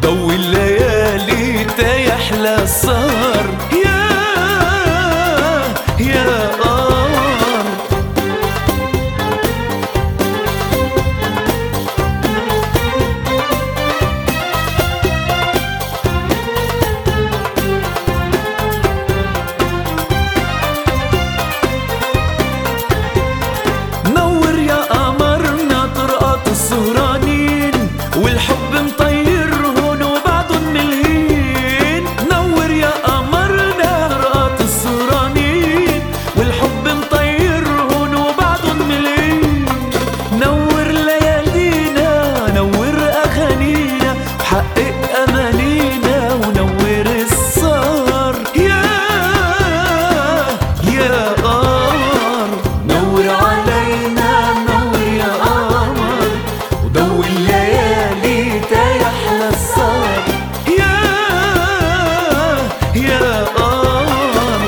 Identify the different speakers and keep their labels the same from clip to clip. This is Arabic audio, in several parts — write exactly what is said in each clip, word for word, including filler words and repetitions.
Speaker 1: وضوي الليالي تا يحلى السهر. يا يا قمر نور يا قمرنا طرقات السهرانين والحب مطيرهن وبعضن ملهين. نور يا قمرنا طرقات السهرانين والحب مطيرهن وبعضن ملهين. نور ليالينا نور أغانينا وحقق أمانينا ونور السهر. يا يا قمر نور علينا نور يا قمر وضوي الليالي تا يحلى السهر. يا يا قمر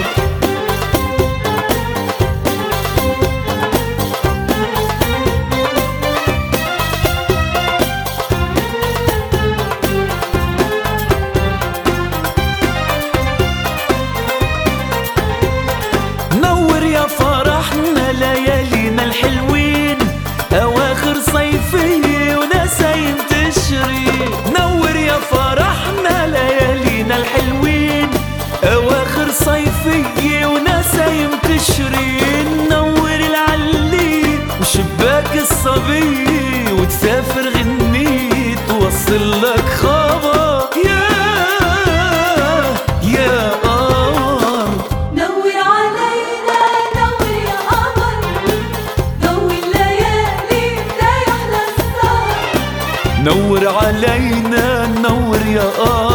Speaker 1: نور يا فرحنا ليالينا الحلوين أواخر صيفية ونسايم تشري. نور يا فرحنا ليالينا الحلوين أواخر صيفية ونسايم تشري. نور العلي وشباك الصبي وتسافر غني توصل لك خبر. يا يا قمر
Speaker 2: نور علينا نور يا قمر ضوي الليالي تا يحلى السهر.
Speaker 1: نور علينا نور يا قمر